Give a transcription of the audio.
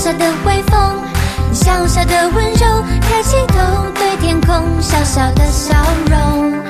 小的微风，小小的温柔，抬起头对天空，小小的笑容。